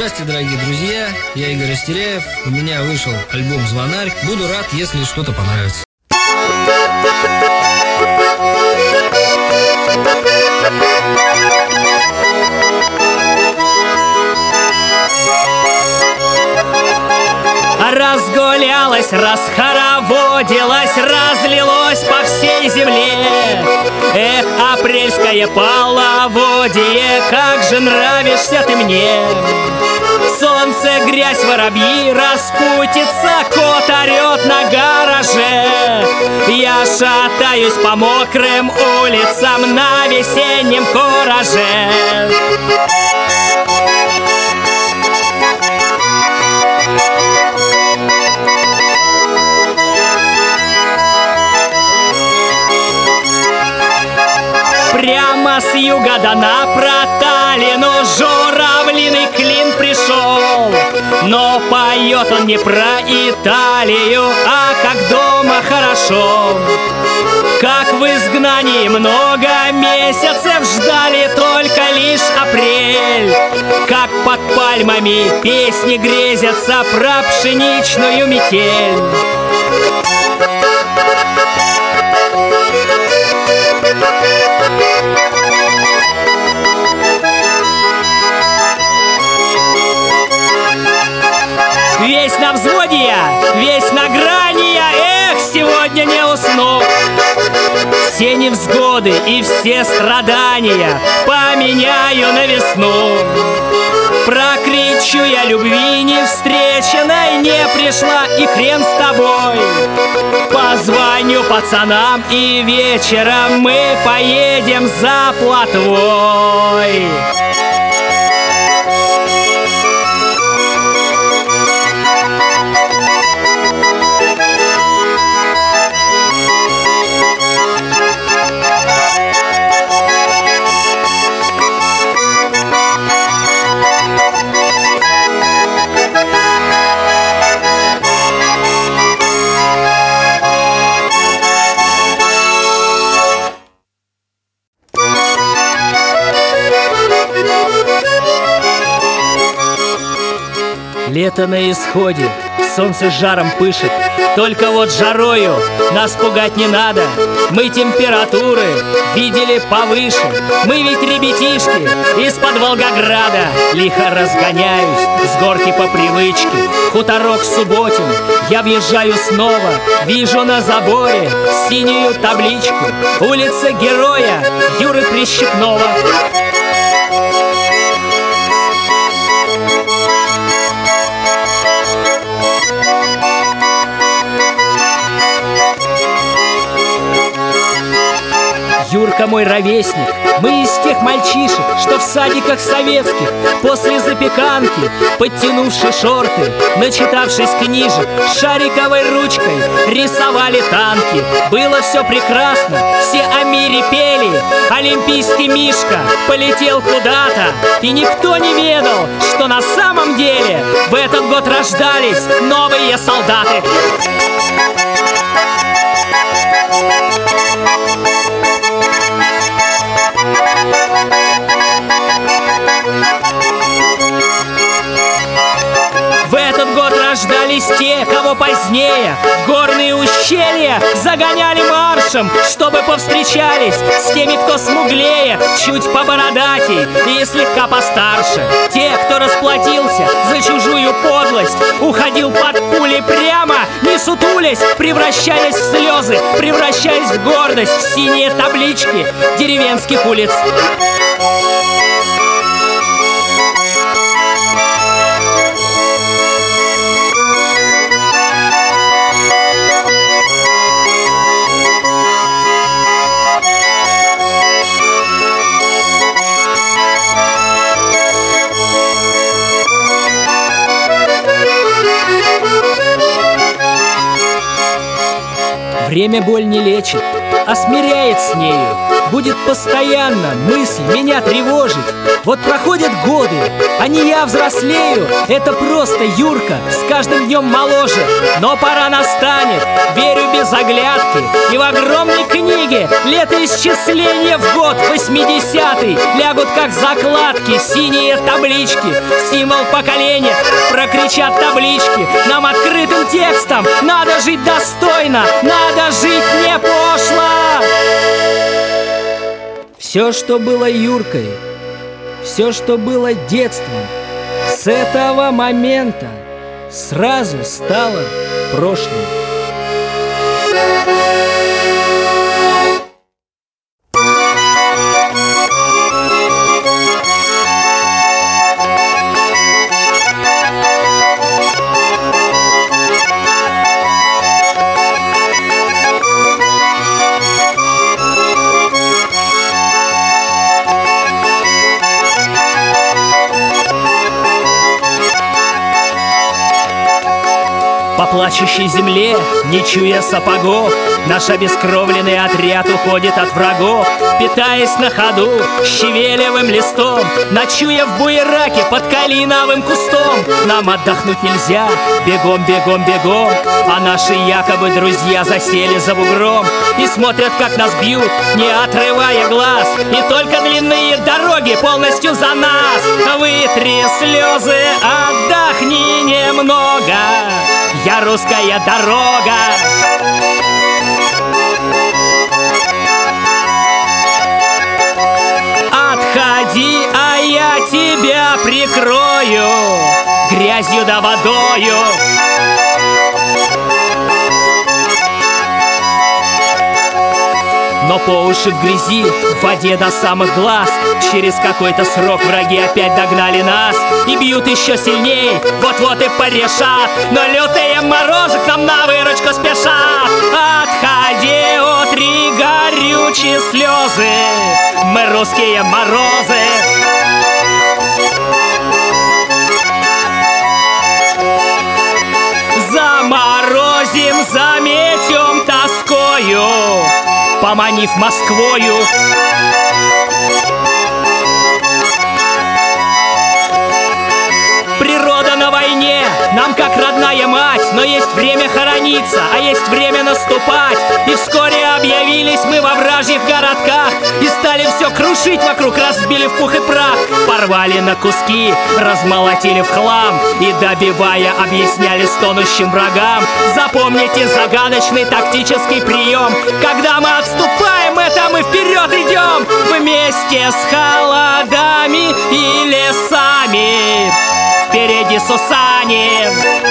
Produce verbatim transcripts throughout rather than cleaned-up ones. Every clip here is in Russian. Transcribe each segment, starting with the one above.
Здравствуйте, дорогие друзья, я Игорь Растеряев. У меня вышел альбом «Звонарь». Буду рад, если что-то понравится. Разгулялась, расхороводилась, разлилось по всей земле. Эх, апрельское половодье, как же нравишься ты мне. Солнце, грязь, воробьи, распутица, кот орет на гараже. Я шатаюсь по мокрым улицам на весеннем кураже. Прямо с юга да на проталину журавлиный клин пришел. Но поет он не про Италию, а как дома хорошо. Как в изгнании много месяцев ждали только лишь апрель. Как под пальмами песни грезятся про пшеничную метель. Весь на взводе я, весь на грани я, эх, сегодня не усну. Все невзгоды и все страдания поменяю на весну. Прокричу я любви не встреченной, не пришла и хрен с тобой. Позвоню пацанам и вечером мы поедем за плотвой. Лето на исходе, солнце жаром пышет. Только вот жарою нас пугать не надо. Мы температуры видели повыше. Мы ведь ребятишки из-под Волгограда. Лихо разгоняюсь с горки по привычке. Хуторок Субботин, я въезжаю снова. Вижу на заборе синюю табличку. Улица Героя Юры Прищепнова. Юрка мой ровесник, мы из тех мальчишек, что в садиках советских после запеканки, подтянувши шорты, начитавшись книжек, шариковой ручкой рисовали танки. Было все прекрасно, все о мире пели, олимпийский Мишка полетел куда-то, и никто не ведал, что на самом деле в этот год рождались новые солдаты. В этот год рождались те, кого позднее в горные ущелья загоняли маршем, чтобы повстречались с теми, кто смуглее, чуть побородатей и слегка постарше. Те, кто расплатился за чужую подлость, уходил под пули прямо, не сутулясь, превращаясь в слезы, превращаясь в гордость, в синие таблички деревенских улиц. Время боль не лечит, а смиряет с нею. Будет постоянно мысль меня тревожить. Вот проходят годы, а не я взрослею. Это просто Юрка, с каждым днем моложе. Но пора настанет, верю без оглядки. И в огромной книге летоисчисления в год восьмидесятый лягут как закладки синие таблички. Символ поколения, прокричат таблички. Нам открытым текстом надо жить достойно, надо жить не пошло. Все, что было Юркой, все, что было детством, с этого момента сразу стало прошлым. По плачущей земле, не чуя сапогов, наш обескровленный отряд уходит от врагов. Питаясь на ходу щавелевым листом, ночуя в буераке под калиновым кустом. Нам отдохнуть нельзя, бегом, бегом, бегом. А наши якобы друзья засели за бугром и смотрят, как нас бьют, не отрывая глаз. И только длинные дороги полностью за нас. Вытри слезы, отдохни немного, я русская дорога. Отходи, а я тебя прикрою грязью да водою. Но по уши в грязи, в воде до самых глаз. Через какой-то срок враги опять догнали нас и бьют еще сильней, вот-вот и порешат. Но лютые морозы к нам на выручку спешат. Отходи, утри горючие слезы, мы русские морозы. Заморозим, заметем тоскою, поманив Москвою. Природа на войне, нам как родная мать. Но есть время хорониться, а есть время наступать. И вскоре объявились мы во вражьих городках и стали все крушить вокруг, разбили в пух и прах. Порвали на куски, размолотили в хлам и, добивая, объясняли стонущим врагам: запомните загадочный тактический прием. Когда мы отступаем, это мы вперед идем вместе с холодами и лесами. Впереди Сусани.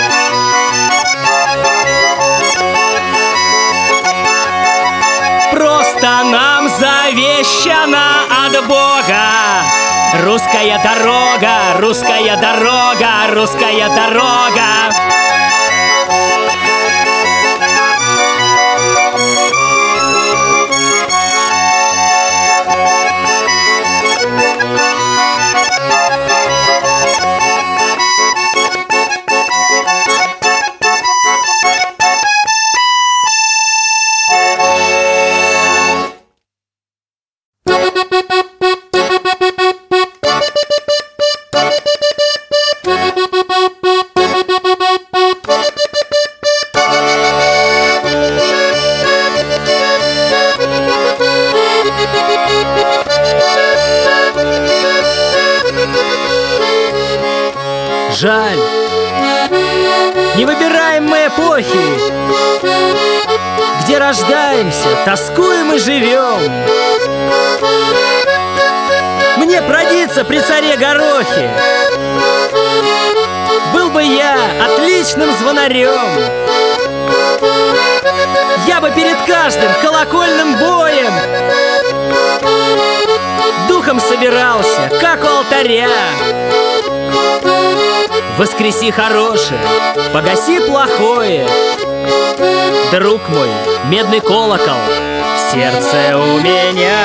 Просто нам завещано от Бога русская дорога, русская дорога, русская дорога. Жаль, не выбираем мы эпохи, где рождаемся, тоскуем и живем. Мне продиться при царе Горохе, был бы я отличным звонарем. Я бы перед каждым колокольным боем духом собирался, как у алтаря. Воскреси хорошее, погаси плохое. Друг мой, медный колокол в сердце у меня.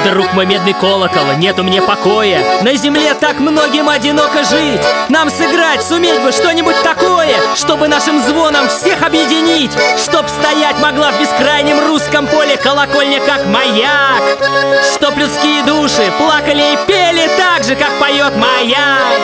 Друг мой медный колокол, нету мне покоя. На земле так многим одиноко жить. Нам сыграть суметь бы что-нибудь такое, чтобы нашим звоном всех объединить, чтоб стоять могла в бескрайнем русском поле колокольня как маяк, чтоб людские души плакали и пели так же, как поет маяк.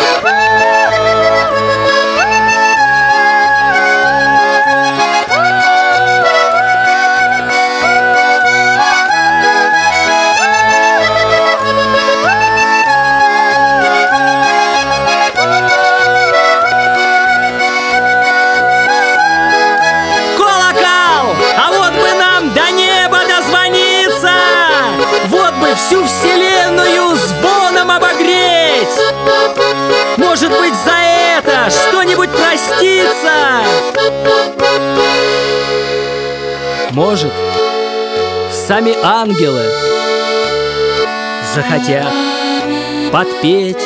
Всю вселенную звоном обогреть. Может быть, за это что-нибудь простится. Может, сами ангелы захотят подпеть.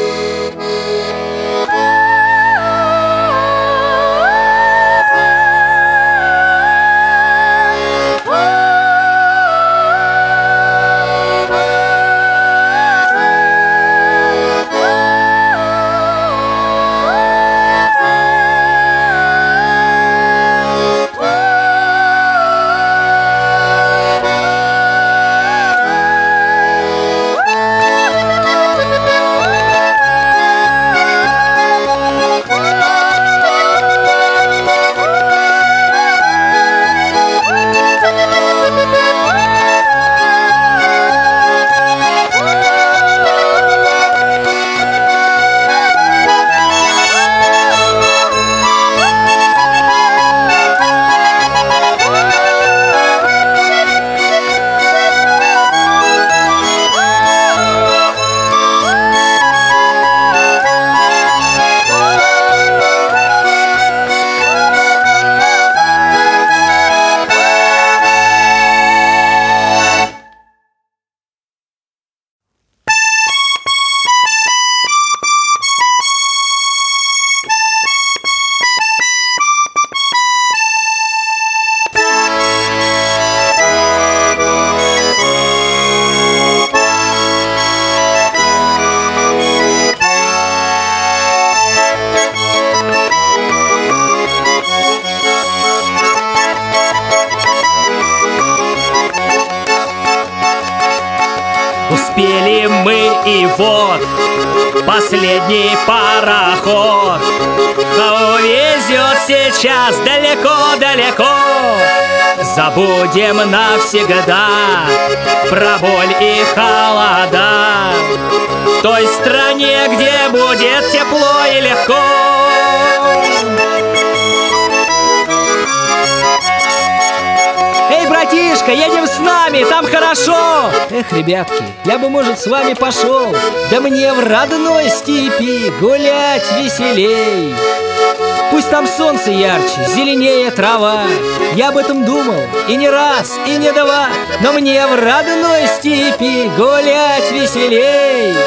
Успели мы, и вот последний пароход увезет сейчас далеко-далеко. Забудем навсегда про боль и холода в той стране, где будет тепло и легко. Эй, братишка, едем с нами, там хорошо. Эх, ребятки, я бы, может, с вами пошел, да мне в родной степи гулять веселей. Пусть там солнце ярче, зеленее трава. Я об этом думал и не раз, и не два, но мне в родной степи гулять веселей.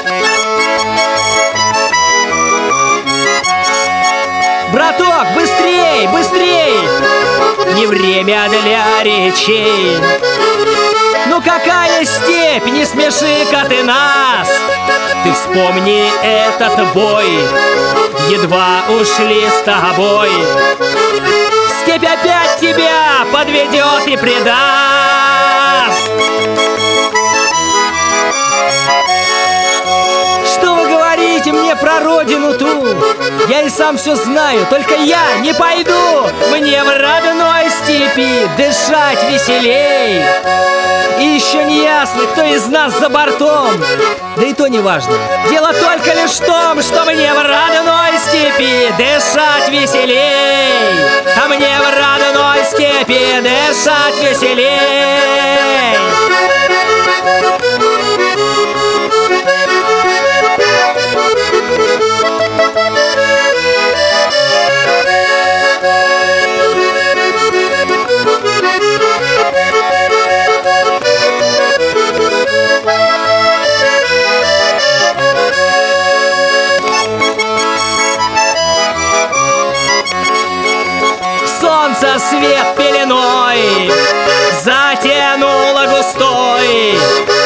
Браток, быстрей, быстрей! Не время для речей. Ну какая степь, не смеши-ка ты нас. Ты вспомни этот бой, едва ушли с тобой. Степь опять тебя подведет и предаст. Что вы говорите мне про родину ту? Я и сам все знаю, только я не пойду. Мне в родной степи дышать веселей. И еще не ясно, кто из нас за бортом. Да и то не важно. Дело только лишь в том, что мне в родной степи дышать веселей. А мне в родной степи дышать веселей. Солнце свет пеленой затянуло густой,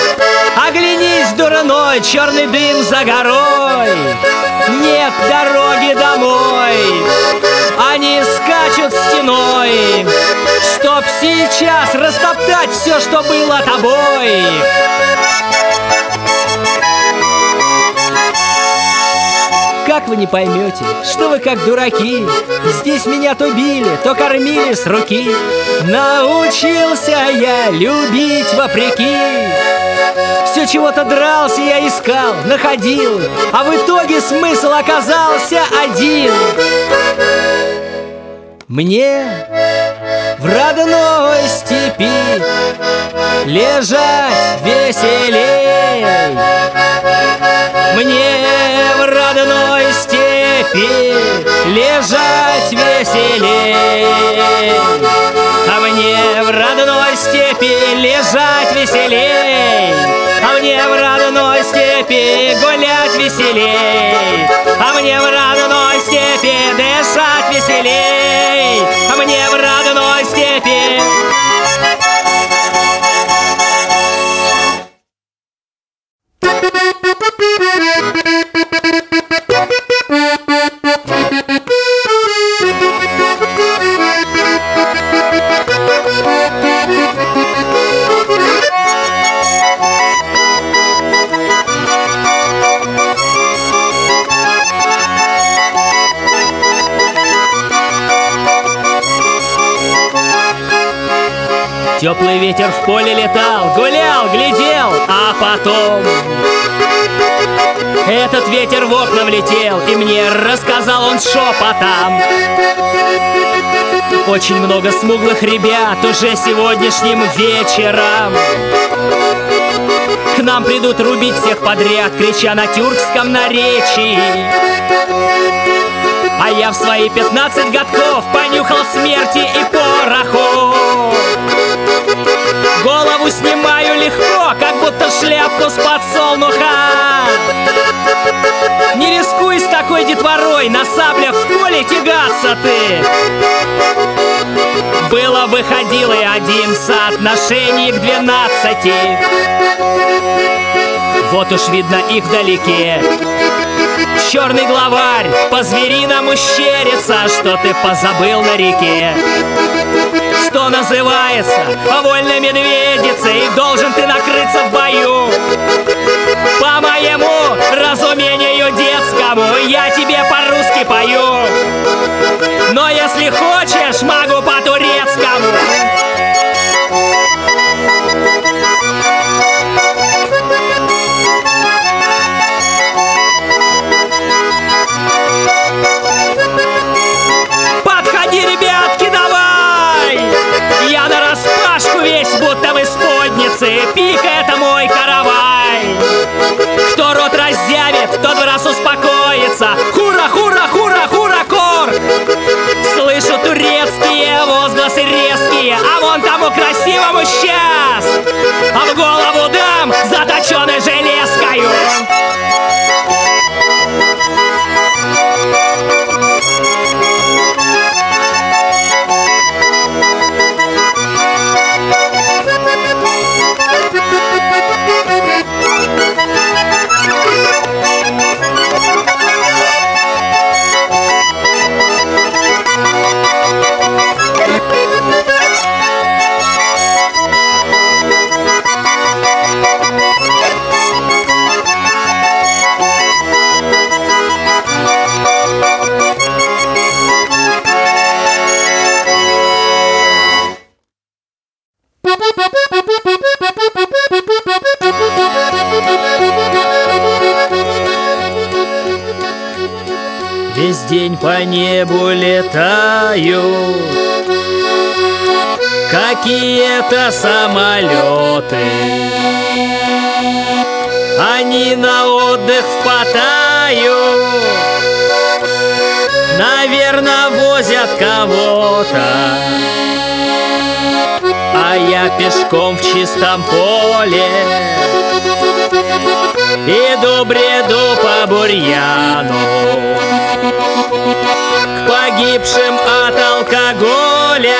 мной, черный дым за горой. Нет дороги домой. Они скачут стеной, чтоб сейчас растоптать все, что было тобой. Как вы не поймете, что вы как дураки? Здесь меня то били, то кормили с руки. Научился я любить вопреки. Все чего-то дрался я искал, находил, а в итоге смысл оказался один. Мне в родной степи лежать веселей. Мне в родной степи лежать веселей. А мне в родной степи лежать веселей. А мне в родной степи гулять веселей. А мне в родной степи дышать веселей. А мне в родной степи. Теплый ветер в поле летал, гулял, глядел, а потом этот ветер в окна влетел, и мне рассказал он шепотом. Очень много смуглых ребят уже сегодняшним вечером к нам придут рубить всех подряд, крича на тюркском наречии. А я в свои пятнадцать годков понюхал смерти и пороху. Голову снимаю легко, как будто шляпку с подсолнуха. Не рискуй с такой детворой, на саблях в поле тягаться ты. Было выходило и один в соотношении к двенадцати. Вот уж видно их вдалеке. Черный главарь по-звериному щерится, что ты позабыл на реке. Что называется вольной медведицей, должен ты накрыться в бою. По моему разумению детскому я тебе по-русски пою. Но если хочешь, могу по-турецкому. Подходи, ребятки, давай! Я нараспашку весь, будто в исподнице. Пика — это мой каравай. Кто рот разъявит, тот в раз успокоится. Хура, хура, хура, хура, кор! Слышу турецкие возгласы резкие, а вон тому красивому сейчас а в голову дам заточенной железкою. Весь день по небу летают какие-то самолеты. Они на отдых в Паттайю, наверное, возят кого-то. А я пешком в чистом поле иду, бреду по бурьяну к погибшим от алкоголя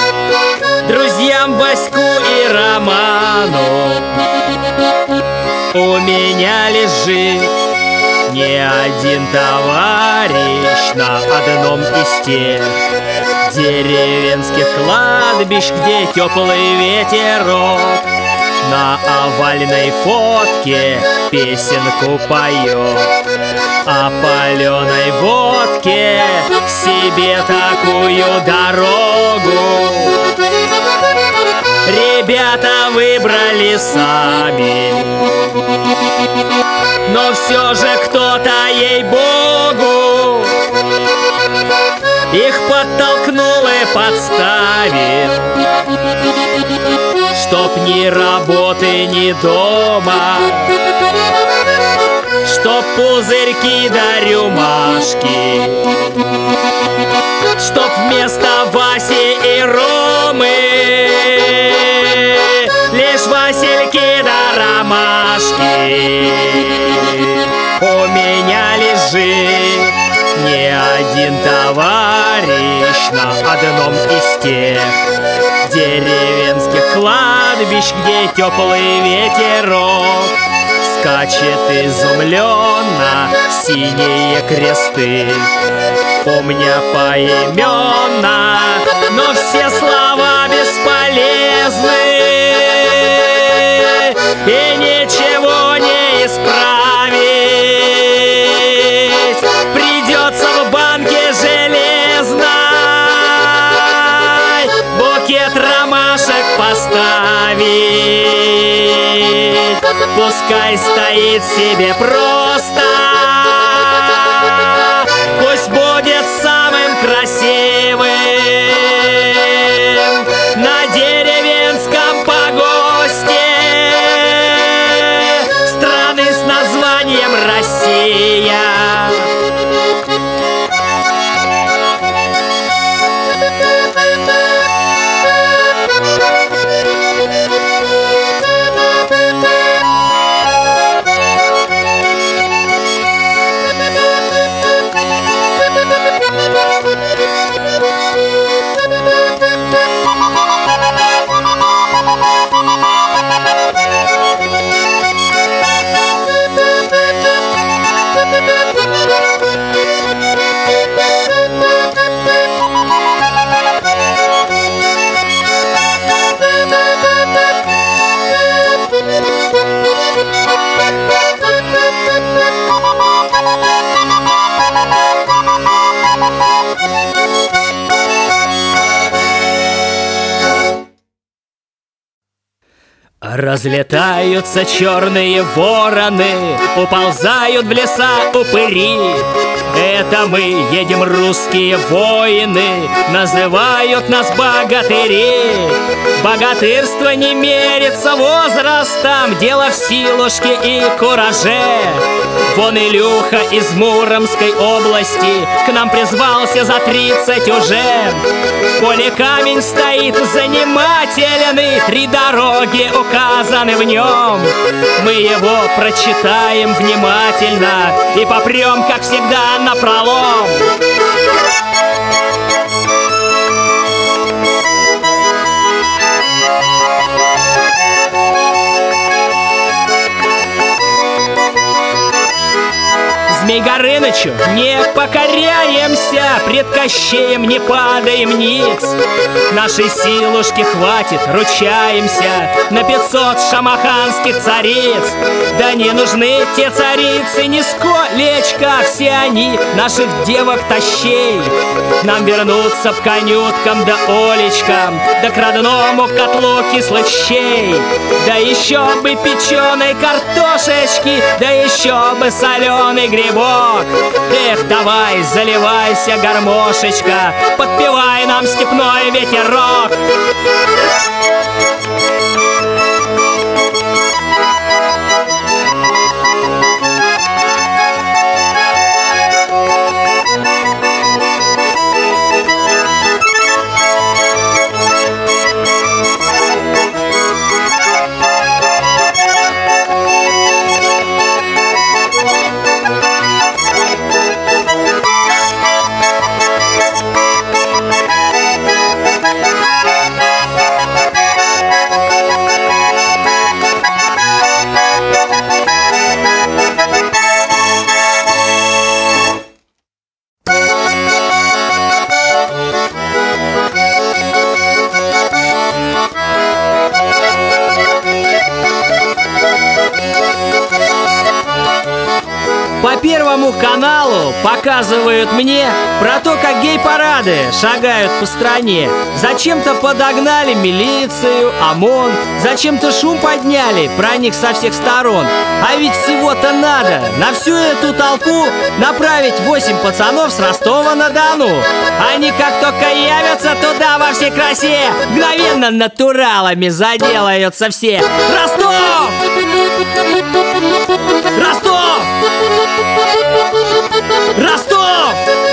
друзьям Ваську и Роману. у меня лежит не один товарищ на одном из тех деревенских кладбищ, где теплый ветерок на овальной фотке песенку поет. О паленой водке себе такую дорогу ребята выбрали сами, но все же кто-то, ей-богу, их подтолкнул и подставил, чтоб ни работы, ни дома, чтоб пузырьки да рюмашки, чтоб вместо Васи и Ромы лишь васильки да ромашки. У меня лежит не один товарищ на одном из тех деревенских кладбищ, где теплый ветерок скачет изумленно синие кресты, помня поименно, но все слова бесполезны, и ничего не исправить. Придется в банке железной букет ромашек поставить. Пускай стоит себе просто, пусть будет самым красивым на деревенском погосте страны с названием Россия. Разлетаются черные вороны, уползают в леса упыри. Это мы едем, русские воины, называют нас богатыри. Богатырство не мерится возрастом, дело в силушке и кураже. Вон Илюха из Муромской области к нам призвался за тридцать уже. В поле камень стоит занимательный, три дороги указаны в нем. Мы его прочитаем внимательно и попрем, как всегда, напролом. Змей Горынычу не покоряемся, пред Кощеем не падаем ниц. Нашей силушки хватит, ручаемся, на пятьсот шамаханских цариц. Да не нужны те царицы нисколечко, все они наших девок тащей. Нам вернуться к конюткам да олечкам, да к родному котлу кислых щей. Да еще бы печеной картошечки, да еще бы соленый грибок. Эх, давай, заливайся, гармошечка, подпевай нам степной ветерок. Первому каналу показывают мне про то, как гей-парады шагают по стране. Зачем-то подогнали милицию, ОМОН, зачем-то шум подняли про них со всех сторон. А ведь всего-то надо на всю эту толпу направить восемь пацанов с Ростова-на-Дону. Они как только явятся туда во всей красе, мгновенно натуралами заделаются все. Ростов! Ростов! Ростов!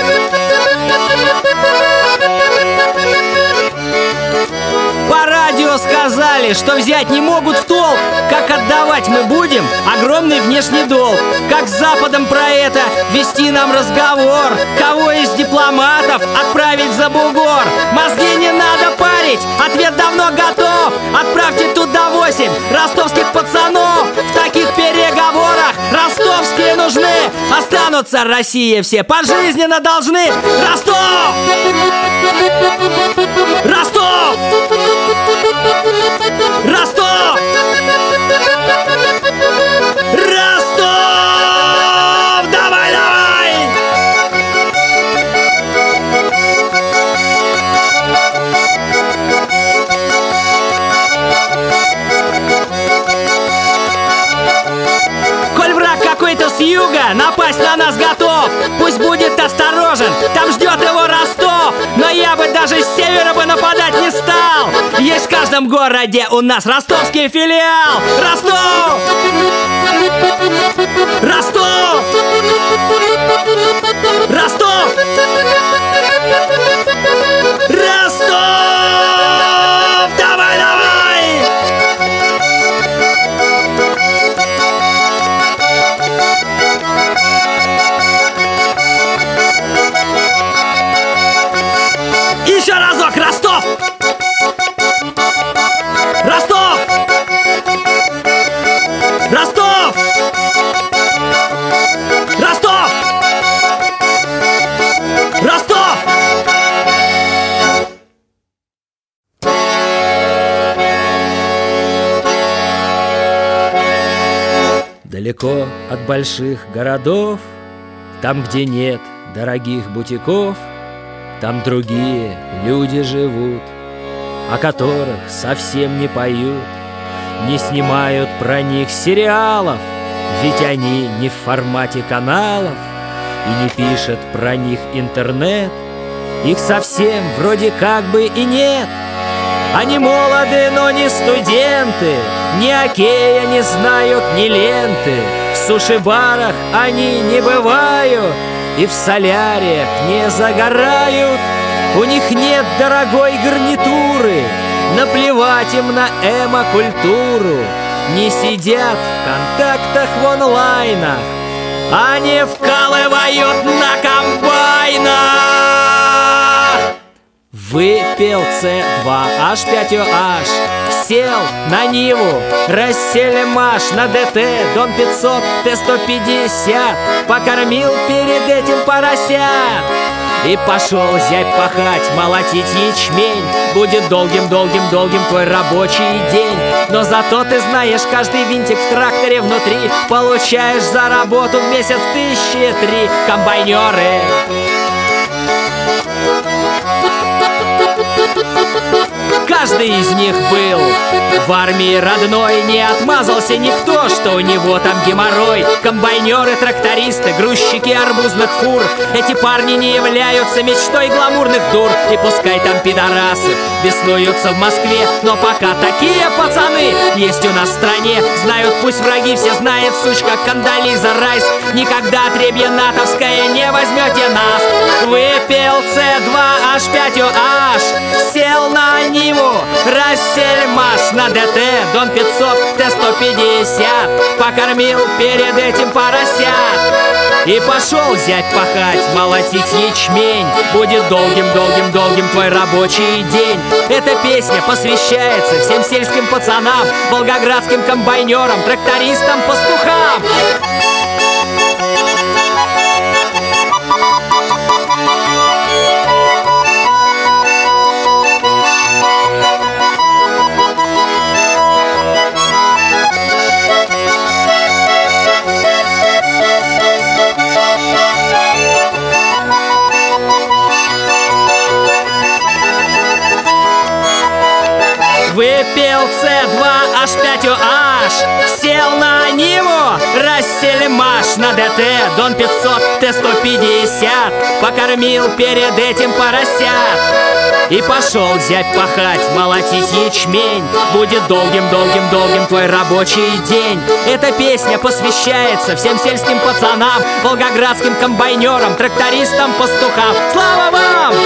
По радио сказали, что взять не могут в толк. Как отдавать мы будем огромный внешний долг? Как с Западом про это вести нам разговор? Кого из дипломатов отправить за бугор? Мозги не надо парить, ответ давно готов. Отправьте туда восемь ростовских пацанов. В таких переговорах ростовские нужны. Останутся России все пожизненно должны. Ростов! Ростов! Ростов! Ростов! Давай, давай! Коль враг какой-то с юга напасть на нас готов, пусть будет осторожен, там ждет его Ростов. Но я бы даже с севера бы нападать не стал. Есть в каждом городе у нас ростовский филиал. Ростов! Ростов! Ростов! Ростов! Давай, давай! Еще разок, Ростов! Ростов! Ростов! Ростов! Ростов! Далеко от больших городов, там, где нет дорогих бутиков, там другие люди живут, о которых совсем не поют, не снимают про них сериалов, ведь они не в формате каналов, и не пишет про них интернет. Их совсем вроде как бы и нет. Они молоды, но не студенты, ни окея не знают, ни ленты. В суши-барах они не бывают и в соляриях не загорают. У них нет дорогой гарнитуры, наплевать им на эмо-культуру. Не сидят в контактах в онлайнах, они вкалывают на комбайнах. Выпил С два H пять O H, сел на Ниву, Расселимаш на ДТ, Дон пятьсот, Т сто пятьдесят, покормил перед этим поросят. И пошел зять пахать, молотить ячмень. Будет долгим-долгим-долгим твой рабочий день. Но зато ты знаешь каждый винтик в тракторе внутри. Получаешь за работу в месяц тысячи три. Комбайнеры. Каждый из них был в армии родной. Не отмазался никто, что у него там геморрой. Комбайнеры, трактористы, грузчики арбузных фур. Эти парни не являются мечтой гламурных дур. И пускай там пидорасы беснуются в Москве, но пока такие пацаны есть у нас в стране. Знают пусть враги, все знает сучка Кондолиза Райс. Никогда отребье натовское не возьмете нас. Выпил С два H пять O H, сел на Ниву, Расселимаш на ДТ, Дон пятьсот, Т сто пятьдесят, покормил перед этим поросят. И пошел зять пахать, молотить ячмень. Будет долгим-долгим-долгим твой рабочий день. Эта песня посвящается всем сельским пацанам, волгоградским комбайнерам, трактористам, пастухам. ДДТ, Дон пятьсот, Т сто пятьдесят. Покормил перед этим поросят. И пошел зять пахать, молотить ячмень. Будет долгим-долгим-долгим твой рабочий день. Эта песня посвящается всем сельским пацанам, волгоградским комбайнерам, трактористам, пастухам. Слава вам!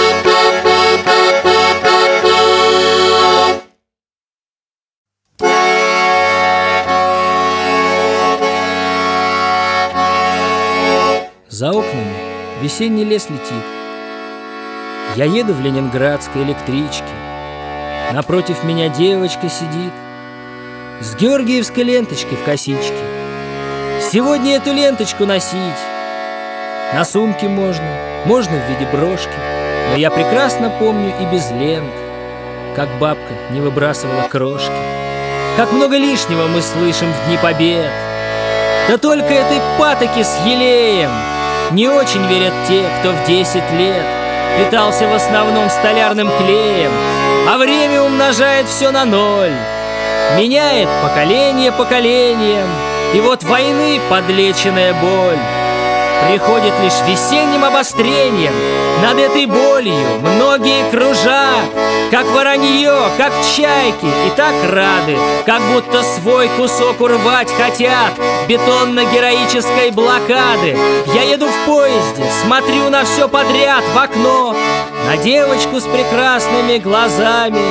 За окнами весенний лес летит. Я еду в ленинградской электричке. Напротив меня девочка сидит с георгиевской ленточкой в косичке. Сегодня эту ленточку носить на сумке можно, можно в виде брошки. Но я прекрасно помню и без лент, как бабка не выбрасывала крошки. Как много лишнего мы слышим в дни побед. Да только этой патоки с елеем не очень верят те, кто в десять лет питался в основном столярным клеем, а время умножает все на ноль, меняет поколение поколением, и вот войны подлеченная боль приходит лишь весенним обострением. Над этой болью многие кружат, как воронье, как чайки, и так рады, как будто свой кусок урвать хотят бетонно-героической блокады. Я еду в поезде, смотрю на все подряд в окно, на девочку с прекрасными глазами,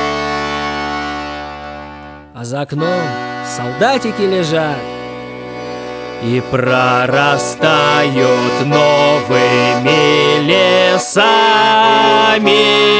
а за окном солдатики лежат и прорастают новыми лесами.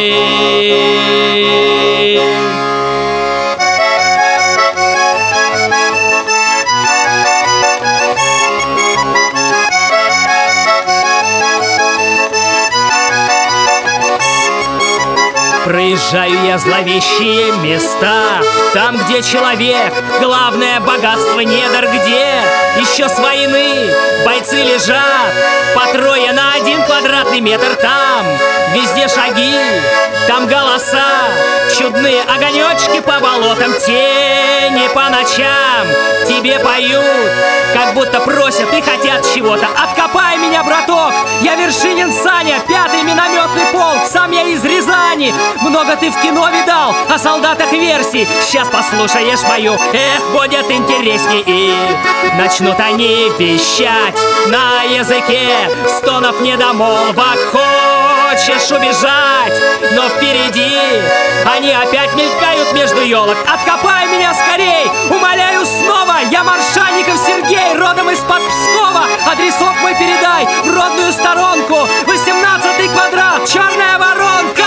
Проезжаю я зловещие места, там, где человек — главное богатство недр, где еще с войны бойцы лежат по трое на один квадратный метр. Там везде шаги, там голоса, чудные огонечки по болотам, тени по ночам тебе поют, как будто просят и хотят чего-то. Откопай меня, браток, я Вершинин Саня, пятый минометный полк, сам я из Рязани. Много ты в кино видал о солдатах версий, сейчас послушаешь мою, эх, будет интересней. И начнут они вещать на языке стонов, недомолвок. Хочешь убежать, но впереди они опять мелькают между елок. Откопай меня скорей, умоляю снова, я Маршанников Сергей, родом из-под Пскова. Адресок мой передай в родную сторонку, восемнадцатый квадрат, Черная Воронка.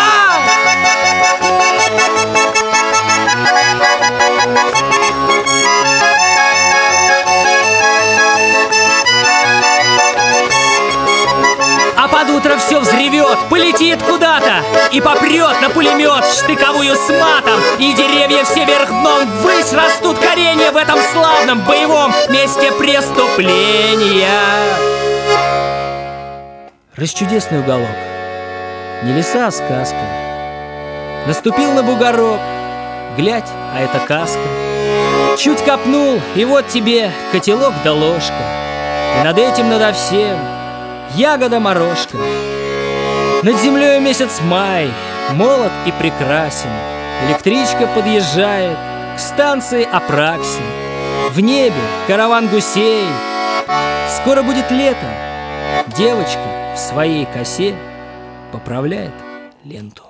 А под утро все взревет, полетит куда-то и попрет на пулемет в штыковую с матом. И деревья все вверх дном ввысь растут коренья в этом славном боевом месте преступления. Расчудесный уголок, не леса, а сказка. Наступил на бугорок, глядь, а это каска. Чуть копнул, и вот тебе котелок да ложка, и над этим надо всем ягода-морожка. Над землей месяц май, молод и прекрасен. Электричка подъезжает к станции Апраксин. В небе караван гусей. Скоро будет лето. Девочка в своей косе поправляет ленту.